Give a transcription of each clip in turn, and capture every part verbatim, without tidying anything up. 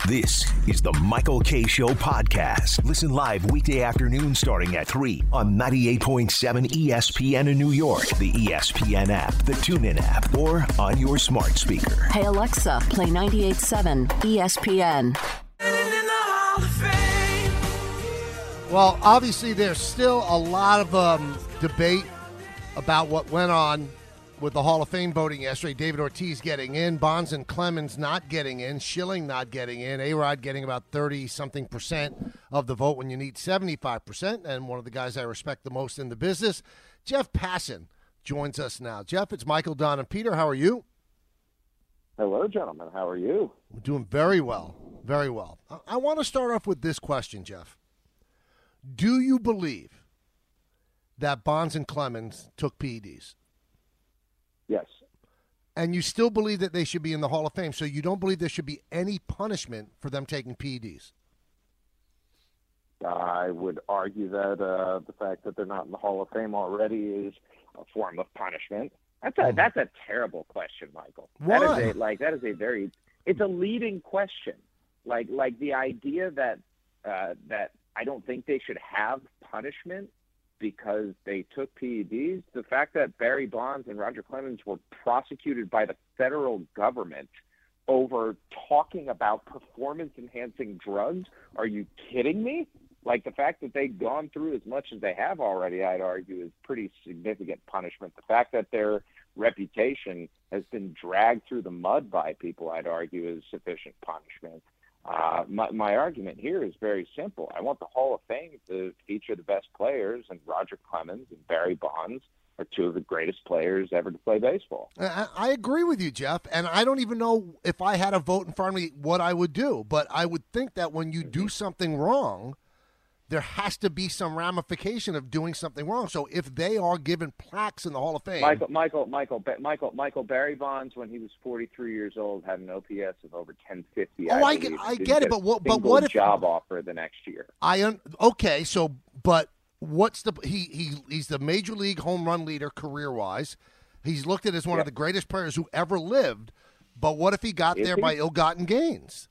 This is the Michael Kay Show podcast. Listen live weekday afternoon starting at three on ninety-eight point seven E S P N in New York, the E S P N app, the TuneIn app, or on your smart speaker. Hey, Alexa, play ninety-eight point seven E S P N. Well, obviously, there's still a lot of um, debate about what went on with the Hall of Fame voting yesterday. David Ortiz getting in, Bonds and Clemens not getting in, Schilling not getting in, A-Rod getting about thirty-something percent of the vote when you need seventy-five percent, and one of the guys I respect the most in the business, Jeff Passan, joins us now. Jeff, it's Michael, Don, and Peter. How are you? Hello, gentlemen. How are you? We're doing very well, very well. I, I want to start off with this question, Jeff. Do you believe that Bonds and Clemens took P E Ds? Yes. And you still believe that they should be in the Hall of Fame, so you don't believe there should be any punishment for them taking P E Ds? I would argue that uh, the fact that they're not in the Hall of Fame already is a form of punishment. That's a, mm. that's a terrible question, Michael. Why? That is a, like, that is a very – it's a leading question. Like, like the idea that uh, that I don't think they should have punishment because they took P E Ds, the fact that Barry Bonds and Roger Clemens were prosecuted by the federal government over talking about performance-enhancing drugs, are you kidding me? Like, the fact that they've gone through as much as they have already, I'd argue, is pretty significant punishment. The fact that their reputation has been dragged through the mud by people, I'd argue, is sufficient punishment. Uh, my, my argument here is very simple. I want the Hall of Fame to feature the best players, and Roger Clemens and Barry Bonds are two of the greatest players ever to play baseball. I, I agree with you, Jeff, and I don't even know if I had a vote in front of me what I would do, but I would think that when you do something wrong, there has to be some ramification of doing something wrong. So if they are given plaques in the Hall of Fame, Michael, Michael, Michael, Michael, Michael Barry Bonds, when he was forty-three years old, had an O P S of over ten fifty. Oh, I, I get, I Didn't get it, but what? But what if job offer the next year? I un, okay, so but what's the he he he's the major league home run leader career wise. He's looked at as one yeah. of the greatest players who ever lived. But what if he got Is there he? by ill-gotten gains?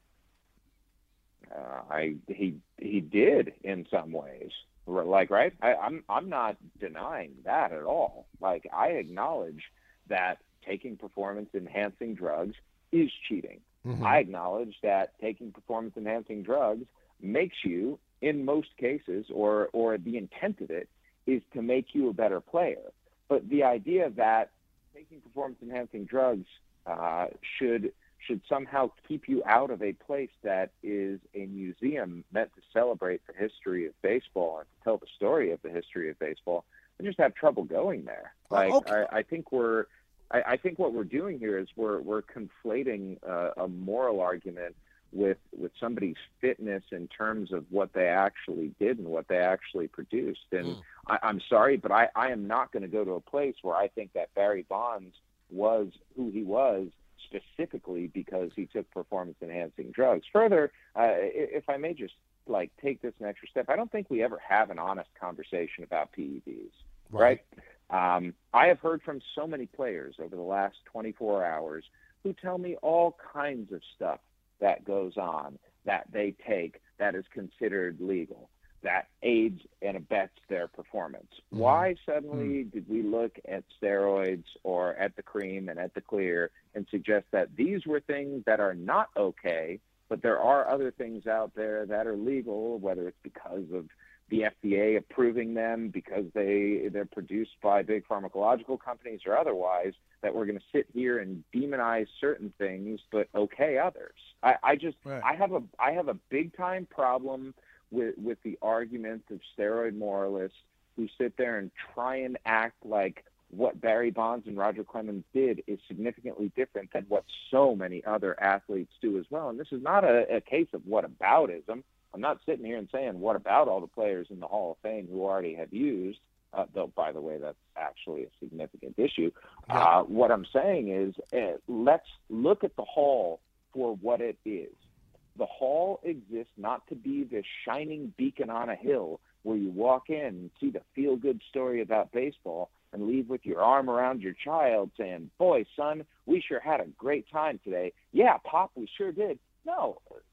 Uh, I he he did in some ways. Like, right? I, I'm I'm not denying that at all. Like, I acknowledge that taking performance-enhancing drugs is cheating. Mm-hmm. I acknowledge that taking performance-enhancing drugs makes you, in most cases, or or the intent of it is to make you a better player. But the idea that taking performance-enhancing drugs uh, should should somehow keep you out of a place that is a museum meant to celebrate the history of baseball and to tell the story of the history of baseball, I just have trouble going there. Like, okay. I, I think we're, I, I think what we're doing here is we're we're conflating uh, a moral argument with with somebody's fitness in terms of what they actually did and what they actually produced. And mm. I, I'm sorry, but I, I am not going to go to a place where I think that Barry Bonds was who he was specifically because he took performance-enhancing drugs. Further, uh, if I may just like take this an extra step, I don't think we ever have an honest conversation about P E Ds, right? right? Um, I have heard from so many players over the last twenty-four hours who tell me all kinds of stuff that goes on that they take that is considered legal, that aids and abets their performance. Mm-hmm. Why suddenly mm-hmm. did we look at steroids or at the cream and at the clear and suggest that these were things that are not okay, but there are other things out there that are legal, whether it's because of the F D A approving them, because they, they're produced by big pharmacological companies or otherwise, that we're going to sit here and demonize certain things but okay others. I, I just right. I have a I have a big time problem with with the argument of steroid moralists who sit there and try and act like what Barry Bonds and Roger Clemens did is significantly different than what so many other athletes do as well. And this is not a, a case of whataboutism. I'm not sitting here and saying what about all the players in the Hall of Fame who already have used, uh, though, by the way, that's actually a significant issue. Yeah. Uh, what I'm saying is uh, let's look at the Hall for what it is. The Hall exists not to be this shining beacon on a hill where you walk in and see the feel-good story about baseball and leave with your arm around your child saying, boy, son, we sure had a great time today. Yeah, Pop, we sure did. No, baseball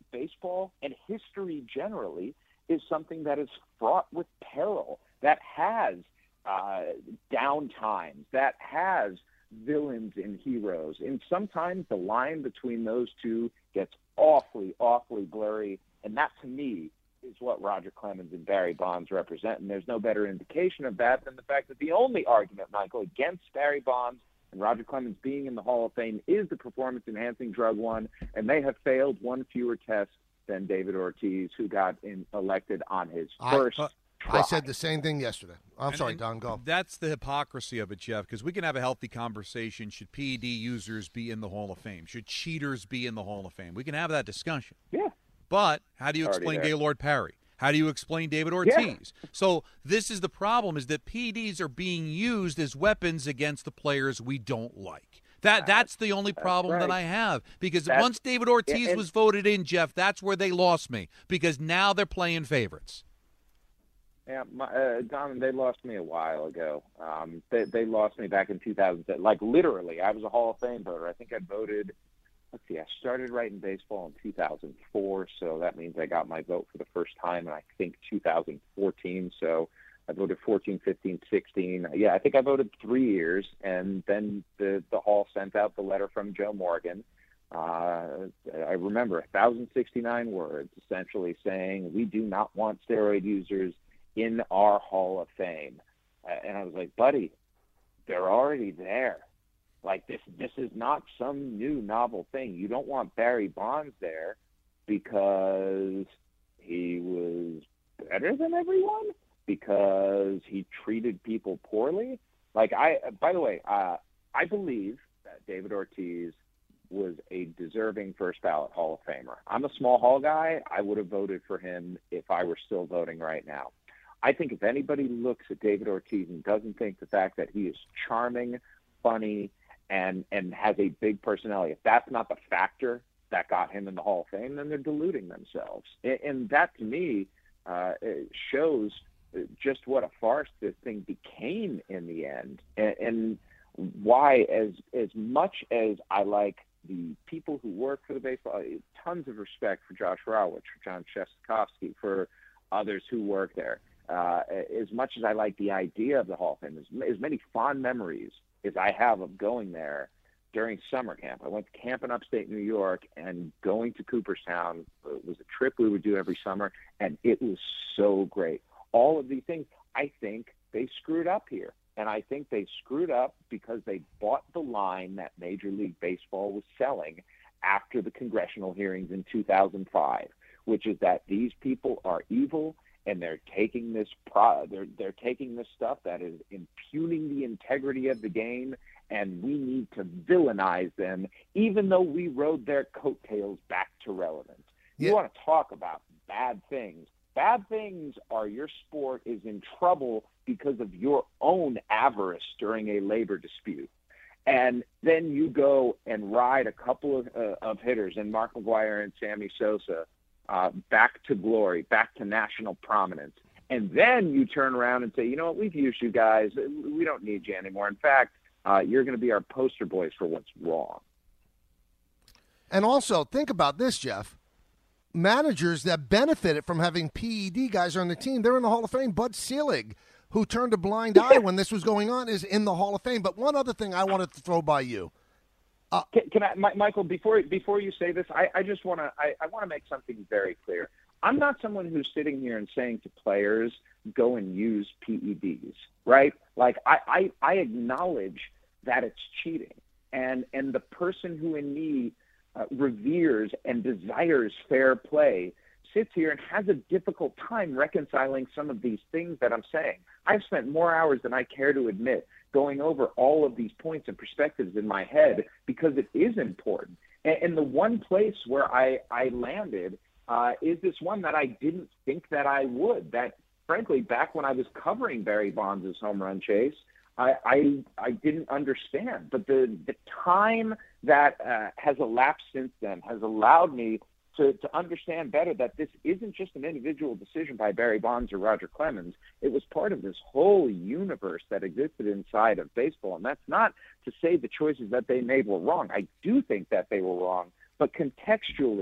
baseball and history generally is something that is fraught with peril, that has uh, down times, that has villains and heroes. And sometimes the line between those two gets awfully, awfully blurry. And that, to me, is what Roger Clemens and Barry Bonds represent. And there's no better indication of that than the fact that the only argument, Michael, against Barry Bonds and Roger Clemens being in the Hall of Fame is the performance-enhancing drug one, and they have failed one fewer test than David Ortiz, who got in, elected on his first I, uh, try. I said the same thing yesterday. I'm and, sorry, and Don, go. That's the hypocrisy of it, Jeff, because we can have a healthy conversation. Should P E D users be in the Hall of Fame? Should cheaters be in the Hall of Fame? We can have that discussion. Yeah. But how do you Already explain there. Gaylord Perry? How do you explain David Ortiz? Yeah. So this is the problem, is that P E Ds are being used as weapons against the players we don't like. That That's the only problem right. that I have. Because That's, once David Ortiz and, was voted in, Jeff, that's where they lost me. Because now they're playing favorites. Yeah, my, uh, Don, they lost me a while ago. Um, they, they lost me back in two thousand seven. Like, literally, I was a Hall of Fame voter. I think I voted, let's see, I started writing baseball in two thousand four, so that means I got my vote for the first time in, I think, two thousand fourteen. So I voted fourteen, fifteen, sixteen. Yeah, I think I voted three years, and then the, the Hall sent out the letter from Joe Morgan. Uh, I remember one thousand sixty-nine words, essentially saying, we do not want steroid users in our Hall of Fame. Uh, and I was like, buddy, they're already there. Like, this this is not some new novel thing. You don't want Barry Bonds there because he was better than everyone, because he treated people poorly. Like, I, by the way, uh, I believe that David Ortiz was a deserving first ballot Hall of Famer. I'm a small Hall guy. I would have voted for him if I were still voting right now. I think if anybody looks at David Ortiz and doesn't think the fact that he is charming, funny, and and has a big personality, if that's not the factor that got him in the Hall of Fame, then they're deluding themselves. And, and that, to me, uh, shows just what a farce this thing became in the end, and, and why, as as much as I like the people who work for the baseball, tons of respect for Josh Rawitz, for John Shestakofsky, for others who work there. Uh, as much as I like the idea of the Hall of Fame, as, as many fond memories as I have of going there during summer camp. I went to camp in upstate New York, and going to Cooperstown was a trip we would do every summer, and it was so great. All of these things, I think they screwed up here. And I think they screwed up because they bought the line that Major League Baseball was selling after the congressional hearings in two thousand five, which is that these people are evil, and they're taking this pro- they're they're taking this stuff that is impugning the integrity of the game, and we need to villainize them, even though we rode their coattails back to relevance. Yeah. You want to talk about bad things. Bad things are your sport is in trouble because of your own avarice during a labor dispute. And then you go and ride a couple of, uh, of hitters, and Mark McGwire and Sammy Sosa, uh, back to glory, back to national prominence. And then you turn around and say, you know what, we've used you guys. We don't need you anymore. In fact, uh, you're going to be our poster boys for what's wrong. And also, think about this, Jeff. Managers that benefited from having P E D guys on the team, they're in the Hall of Fame. Bud Selig, who turned a blind eye when this was going on, is in the Hall of Fame. But one other thing I wanted to throw by you. Uh, can, can I, Michael, before before you say this, I, I just want to I, I want to make something very clear. I'm not someone who's sitting here and saying to players, go and use P E Ds, right? Like, I, I, I acknowledge that it's cheating. And, and the person who in me Uh, reveres and desires fair play sits here and has a difficult time reconciling some of these things that I'm saying. I've spent more hours than I care to admit going over all of these points and perspectives in my head because it is important. And, and the one place where I, I landed uh, is this one that I didn't think that I would, that frankly, back when I was covering Barry Bonds' home run chase, I, I I didn't understand, but the the time that uh, has elapsed since then has allowed me to, to understand better that this isn't just an individual decision by Barry Bonds or Roger Clemens. It was part of this whole universe that existed inside of baseball, and that's not to say the choices that they made were wrong. I do think that they were wrong, but contextually,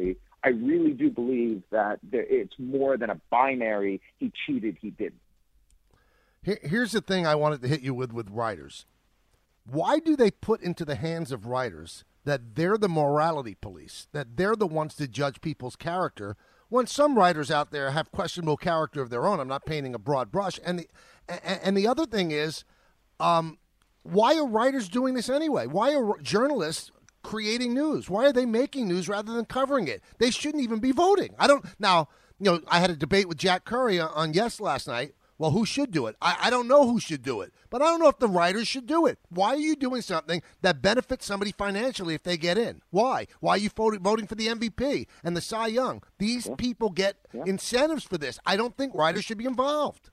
I really do believe that there, it's more than a binary, he cheated, he didn't. Here, here's the thing I wanted to hit you with with writers. Why do they put into the hands of writers that they're the morality police, that they're the ones to judge people's character, when some writers out there have questionable character of their own? I'm not painting a broad brush. And the, and the other thing is, um, why are writers doing this anyway? Why are journalists creating news? Why are they making news rather than covering it? They shouldn't even be voting. I don't. Now, you know, I had a debate with Jack Curry on Yes last night. Well, who should do it? I, I don't know who should do it, but I don't know if the writers should do it. Why are you doing something that benefits somebody financially if they get in? Why? Why are you voting, voting for the M V P and the Cy Young? These yeah. people get yeah. incentives for this. I don't think writers should be involved.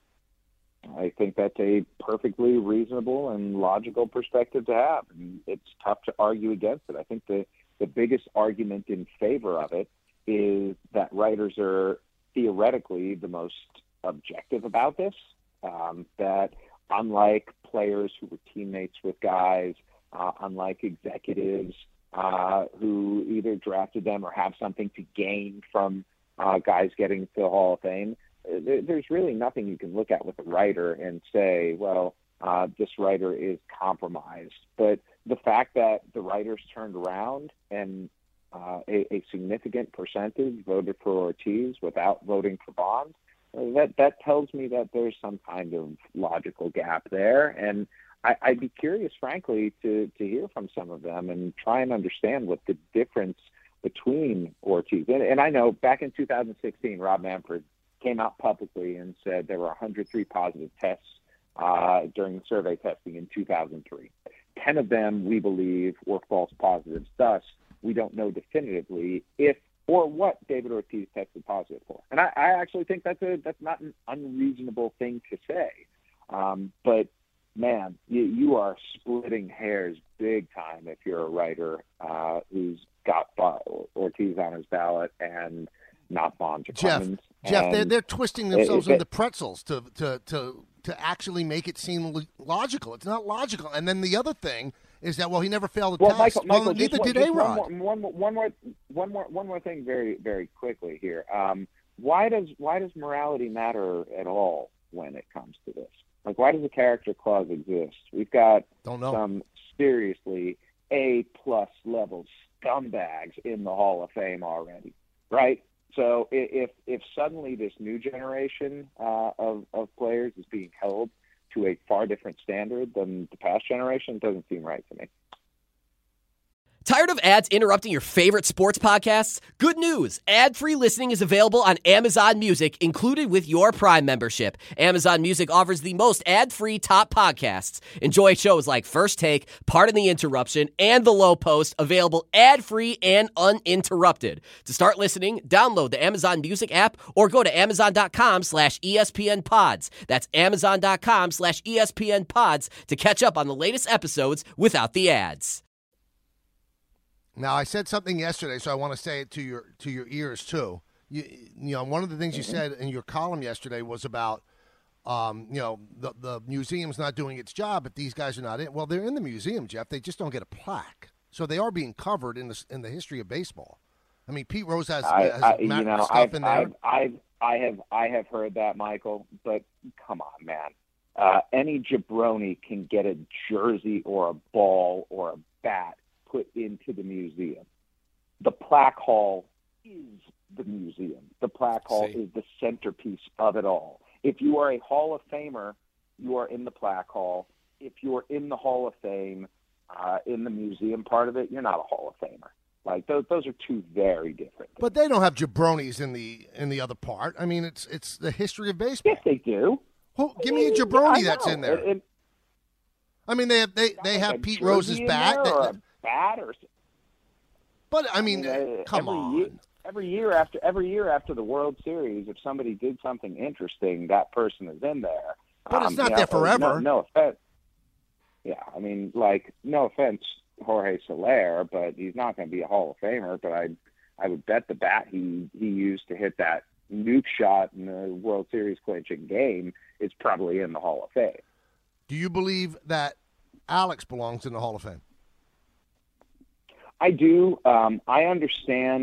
I think that's a perfectly reasonable and logical perspective to have. And it's tough to argue against it. I think the, the biggest argument in favor of it is that writers are theoretically the most objective about this, um, that unlike players who were teammates with guys, uh, unlike executives uh, who either drafted them or have something to gain from uh, guys getting to the Hall of Fame, there, there's really nothing you can look at with a writer and say, well, uh, this writer is compromised. But the fact that the writers turned around and uh, a, a significant percentage voted for Ortiz without voting for Bonds, That that tells me that there's some kind of logical gap there, and I, I'd be curious, frankly, to, to hear from some of them and try and understand what the difference between Ortiz and, and I know back in two thousand sixteen, Rob Manfred came out publicly and said there were one hundred three positive tests uh, during the survey testing in two thousand three. Ten of them, we believe, were false positives. Thus, we don't know definitively if or what David Ortiz tested positive for. And I, I actually think that's a that's not an unreasonable thing to say. Um, but, man, you, you are splitting hairs big time if you're a writer uh, who's got Ortiz on his ballot and not Bonds or Jeff, Clemens. Jeff, and they're, they're twisting themselves it, it, into pretzels to, to, to, to actually make it seem logical. It's not logical. And then the other thing is that, well, he never failed a well, test. Michael, Michael, well, neither just, did just A-Rod. One more, one, more, one more, one more, one more thing, very, very quickly here. Um, why does why does morality matter at all when it comes to this? Like, why does a character clause exist? We've got some seriously A plus level scumbags in the Hall of Fame already, right? So if if suddenly this new generation uh, of of players is being held to a far different standard than the past generation, it doesn't seem right to me. Tired of ads interrupting your favorite sports podcasts? Good news! Ad-free listening is available on Amazon Music, included with your Prime membership. Amazon Music offers the most ad-free top podcasts. Enjoy shows like First Take, Pardon the Interruption, and The Low Post, available ad-free and uninterrupted. To start listening, download the Amazon Music app or go to amazon.com slash ESPN pods. That's amazon.com slash ESPN pods to catch up on the latest episodes without the ads. Now, I said something yesterday, so I want to say it to your to your ears too. You, you know, one of the things you said in your column yesterday was about, um, you know, the the museum's not doing its job, but these guys are not in. Well, they're in the museum, Jeff. They just don't get a plaque, so they are being covered in the in the history of baseball. I mean, Pete Rose has, I, has I, you know, stuff I've, in there. I've, I've, I have I have heard that, Michael, but come on, man. Uh, any jabroni can get a jersey or a ball or a bat put into the museum. The plaque hall is the museum. The plaque hall See. is the centerpiece of it all. If you are a Hall of Famer, you are in the plaque hall. If you're in the Hall of Fame, uh, in the museum part of it, you're not a Hall of Famer. Like those, those are two very different things. But they don't have jabronis in the in the other part. I mean, it's it's the history of baseball. Yes, they do. Well, give me a jabroni I that's know. in there. It, it, I mean, they have they, they like have Pete jersey Rose's in bat. there They- or a bat or but I mean, I mean, uh, come every on. Year, every year after every year after the World Series, if somebody did something interesting, that person is in there. But it's Um, not you there know, forever. No, no offense. Yeah, I mean, like, no offense, Jorge Soler, but he's not going to be a Hall of Famer. But I, I would bet the bat he he used to hit that nuke shot in the World Series clinching game is probably in the Hall of Fame. Do you believe that Alex belongs in the Hall of Fame? I do. Um, I understand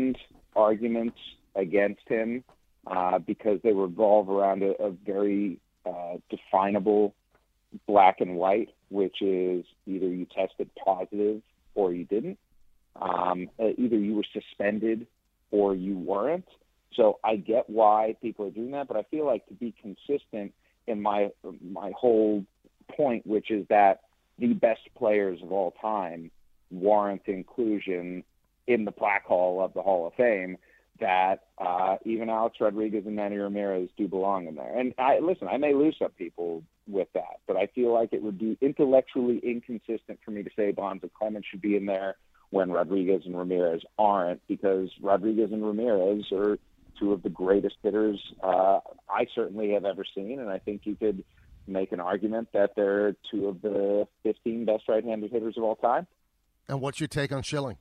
arguments against him uh, because they revolve around a, a very uh, definable black and white, which is either you tested positive or you didn't. Um, either you were suspended or you weren't. So I get why people are doing that, but I feel like to be consistent in my my whole point, which is that the best players of all time warrant inclusion in the plaque hall of the Hall of Fame, that uh, even Alex Rodriguez and Manny Ramirez do belong in there. And I listen, I may lose some people with that, but I feel like it would be intellectually inconsistent for me to say Bonds and Clemens should be in there when Rodriguez and Ramirez aren't, because Rodriguez and Ramirez are two of the greatest hitters uh, I certainly have ever seen, and I think you could make an argument that they're two of the fifteen best right-handed hitters of all time. And what's your take on Schilling?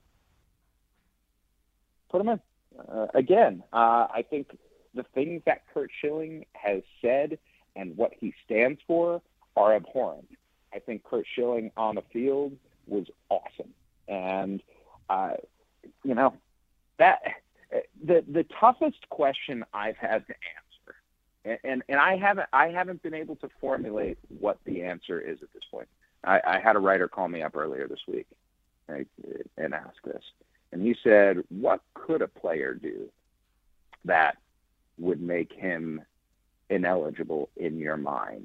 Put him in. Uh, again, uh, I think the things that Curt Schilling has said and what he stands for are abhorrent. I think Curt Schilling on the field was awesome. And, uh, you know, that the the toughest question I've had to answer, and, and, and I haven't I haven't been able to formulate what the answer is at this point. I, I had a writer call me up earlier this week and, and ask this. And he said, what could a player do that would make him ineligible in your mind?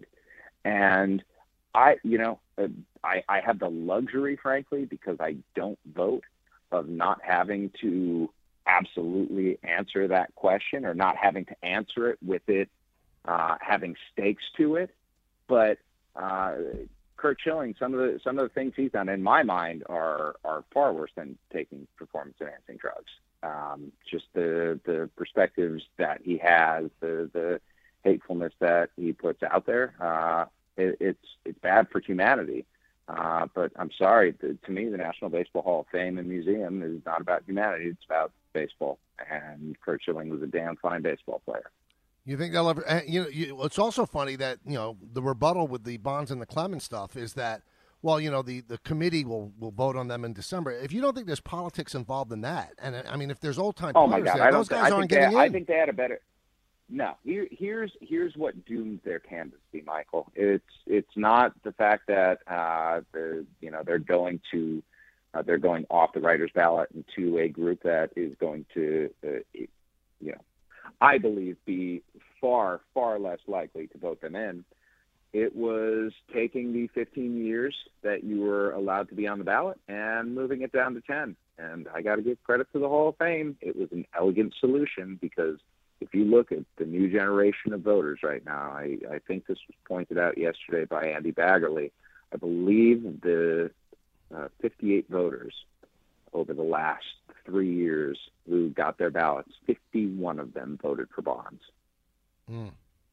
And I, you know, I, I have the luxury, frankly, because I don't vote, of not having to absolutely answer that question, or not having to answer it with it uh, having stakes to it. But uh, Curt Schilling, some of the some of the things he's done, in my mind, are are far worse than taking performance-enhancing drugs. Um, just the the perspectives that he has, the the hatefulness that he puts out there. Uh, it, it's it's bad for humanity. Uh, but I'm sorry, to, to me, the National Baseball Hall of Fame and Museum is not about humanity; it's about baseball. And Curt Schilling was a damn fine baseball player. You think they'll ever? Uh, you know, you, it's also funny that you know the rebuttal with the Bonds and the Clemens stuff is that, well, you know, the, the committee will, will vote on them in December. If you don't think there's politics involved in that, and I mean, if there's old time oh players my God, there, I those don't, guys I aren't think getting they, in. I think they had a better. No, here, here's here's what doomed their candidacy, Michael. It's it's not the fact that uh, the you know they're going to uh, they're going off the writers' ballot into a group that is going to uh, you know I believe be far far less likely to vote them in. It was taking the fifteen years that you were allowed to be on the ballot and moving it down to ten. And I got to give credit to the Hall of Fame. It was an elegant solution, because if you look at the new generation of voters right now, I, I think this was pointed out yesterday by Andy Baggerly. I believe the uh, fifty-eight voters over the last three years who got their ballots, fifty-one of them voted for Bonds. Mm.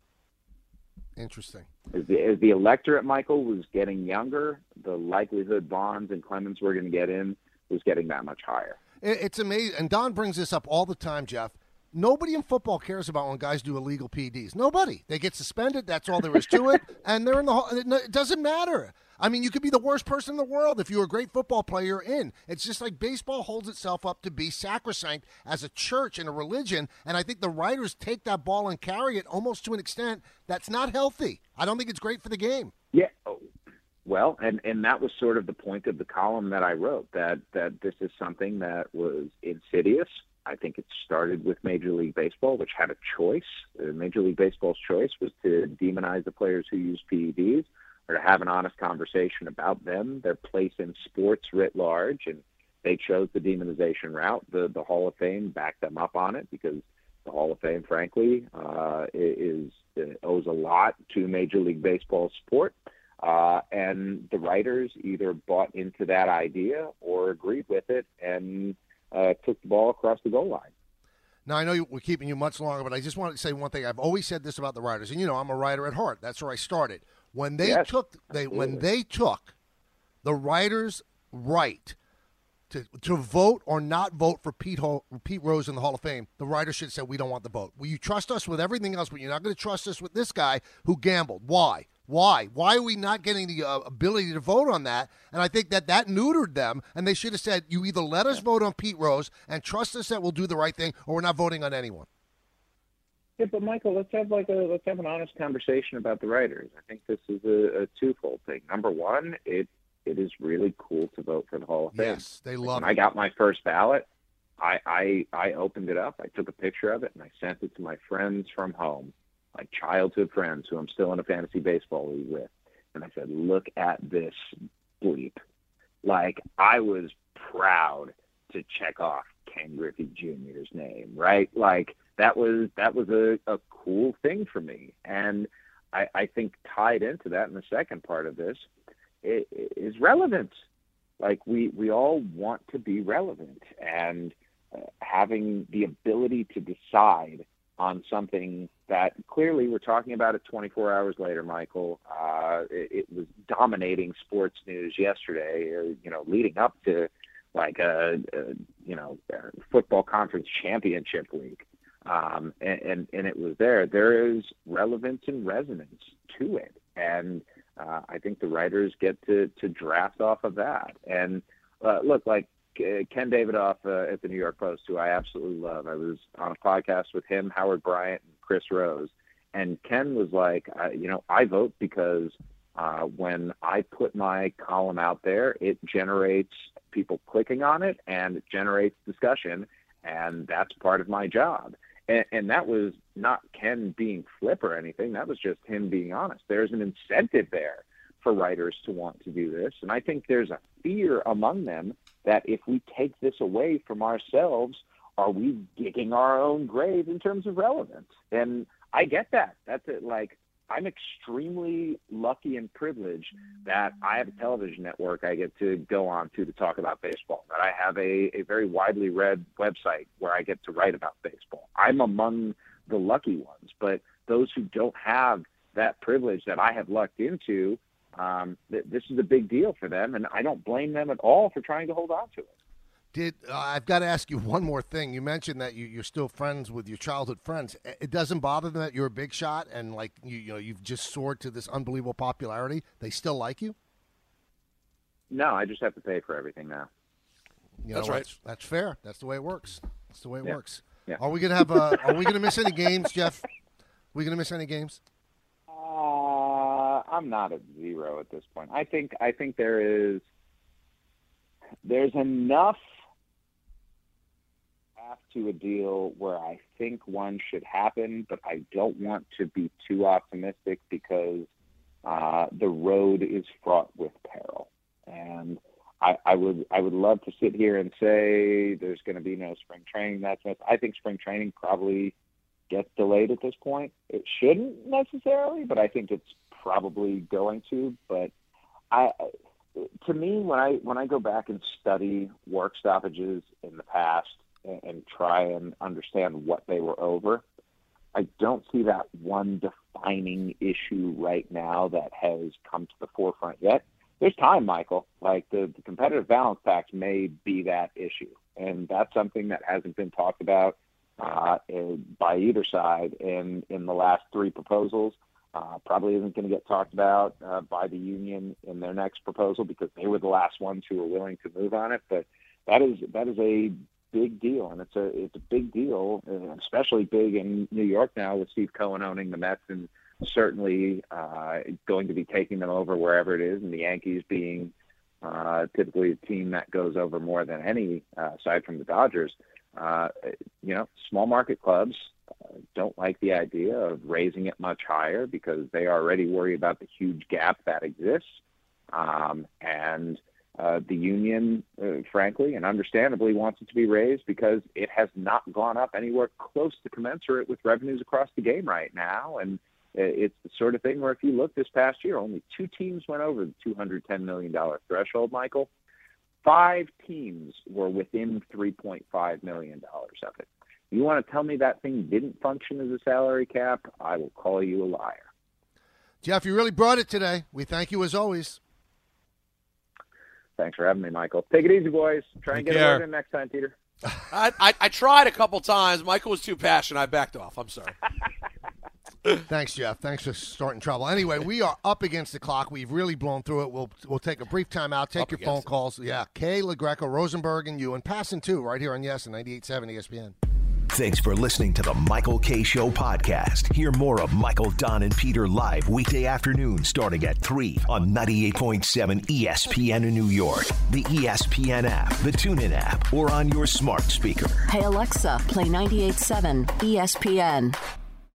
Interesting. As the, as the electorate, Michael, was getting younger, the likelihood Bonds and Clemens were going to get in was getting that much higher. It, it's amazing. And Don brings this up all the time, Jeff. Nobody in football cares about when guys do illegal P E Ds. Nobody. They get suspended. That's all there is to it. And they're in the hall. It doesn't matter. I mean, you could be the worst person in the world. If you're a great football player, you're in. It's just like baseball holds itself up to be sacrosanct as a church and a religion. And I think the writers take that ball and carry it almost to an extent that's not healthy. I don't think it's great for the game. Yeah. Well, and, and that was sort of the point of the column that I wrote, that, that this is something that was insidious. I think it started with Major League Baseball, which had a choice. Uh, Major League Baseball's choice was to demonize the players who use P E Ds, or to have an honest conversation about them, their place in sports writ large, and they chose the demonization route. The the Hall of Fame backed them up on it, because the Hall of Fame, frankly, uh, is uh, owes a lot to Major League Baseball sport. Uh, and the writers either bought into that idea or agreed with it and uh, took the ball across the goal line. Now, I know we're keeping you much longer, but I just want to say one thing. I've always said this about the writers, and you know I'm a writer at heart. That's where I started. When they yes, took they when they took the writers' right to to vote or not vote for Pete Ho, Pete Rose in the Hall of Fame, the writers should have said, we don't want the vote. Will you trust us with everything else, but you're not going to trust us with this guy who gambled? Why? Why? Why are we not getting the uh, ability to vote on that? And I think that that neutered them, and they should have said, you either let us vote on Pete Rose and trust us that we'll do the right thing, or we're not voting on anyone. Yeah, but Michael, let's have like a let's have an honest conversation about the writers. I think this is a, a twofold thing. Number one, it it is really cool to vote for the Hall of Fame. Yes, they love when it. I got my first ballot, I, I I opened it up, I took a picture of it, and I sent it to my friends from home, my childhood friends who I'm still in a fantasy baseball league with. And I said, look at this bleep. Like, I was proud to check off Ken Griffey Junior's name, right? Like, that was that was a, a cool thing for me. And I, I think tied into that in the second part of this it, it is relevance. Like, we, we all want to be relevant. And uh, having the ability to decide on something that clearly we're talking about it twenty-four hours later, Michael. Uh, it, it was dominating sports news yesterday, or, you know, leading up to like a, a you know, a football conference championship week. Um, and, and, and it was there. There is relevance and resonance to it. And uh, I think the writers get to, to draft off of that. And uh, look, like, Ken Davidoff uh, at the New York Post, who I absolutely love. I was on a podcast with him, Howard Bryant, and Chris Rose. And Ken was like, uh, you know, I vote because uh, when I put my column out there, it generates people clicking on it and it generates discussion. And that's part of my job. And, and that was not Ken being flip or anything. That was just him being honest. There's an incentive there for writers to want to do this. And I think there's a fear among them that if we take this away from ourselves, are we digging our own grave in terms of relevance? And I get that. That's it. Like, I'm extremely lucky and privileged that I have a television network I get to go on to to talk about baseball, that I have a, a very widely read website where I get to write about baseball. I'm among the lucky ones, but those who don't have that privilege that I have lucked into, Um, th- this is a big deal for them, and I don't blame them at all for trying to hold on to it. Did uh, I've got to ask you one more thing. You mentioned that you, you're still friends with your childhood friends. It doesn't bother them that you're a big shot and, like, you, you know, you've just soared to this unbelievable popularity? They still like you? No, I just have to pay for everything now. You That's know, right. That's, that's fair. That's the way it works. That's the way it Yeah. works. Yeah. Are we gonna have? Uh, are we gonna miss any games, Jeff? Are we gonna miss any games? Uh, I'm not at zero at this point. I think I think there is there's enough to a deal where I think one should happen, but I don't want to be too optimistic because uh, the road is fraught with peril. And I, I would I would love to sit here and say there's going to be no spring training. That's I think spring training probably gets delayed at this point. It shouldn't necessarily, but I think it's probably going to. But I, to me, when I when I go back and study work stoppages in the past and, and try and understand what they were over, I don't see that one defining issue right now that has come to the forefront yet. There's time, Michael. Like the, the competitive balance tax may be that issue, and that's something that hasn't been talked about uh, by either side in, in the last three proposals. Uh, probably isn't going to get talked about uh, by the union in their next proposal because they were the last ones who were willing to move on it. But that is that is a big deal, and it's a it's a big deal, especially big in New York now with Steve Cohen owning the Mets and certainly uh, going to be taking them over wherever it is, and the Yankees being uh, typically a team that goes over more than any, uh, aside from the Dodgers. Uh, you know, small market clubs uh, don't like the idea of raising it much higher because they already worry about the huge gap that exists. Um, and uh, the union, uh, frankly and understandably, wants it to be raised because it has not gone up anywhere close to commensurate with revenues across the game right now. And it's the sort of thing where if you look this past year, only two teams went over the two hundred ten million dollars threshold, Michael. Five teams were within three point five million dollars of it. You want to tell me that thing didn't function as a salary cap? I will call you a liar. Jeff, you really brought it today. We thank you as always. Thanks for having me, Michael. Take it easy, boys. Try and Take get care. a word in next time, Peter. I, I I tried a couple times. Michael was too passionate. I backed off. I'm sorry. Thanks, Jeff. Thanks for starting trouble. Anyway, we are up against the clock. We've really blown through it. We'll we'll take a brief time out, take Up your against phone it. calls. Yeah, Kay, LaGreca, Rosenberg, and you, and passing too, right here on Yes and ninety-eight point seven E S P N. Thanks for listening to the Michael K. Show podcast. Hear more of Michael, Don, and Peter live weekday afternoon starting at three on ninety-eight point seven E S P N in New York, the E S P N app, the TuneIn app, or on your smart speaker. Hey, Alexa, play ninety-eight point seven E S P N.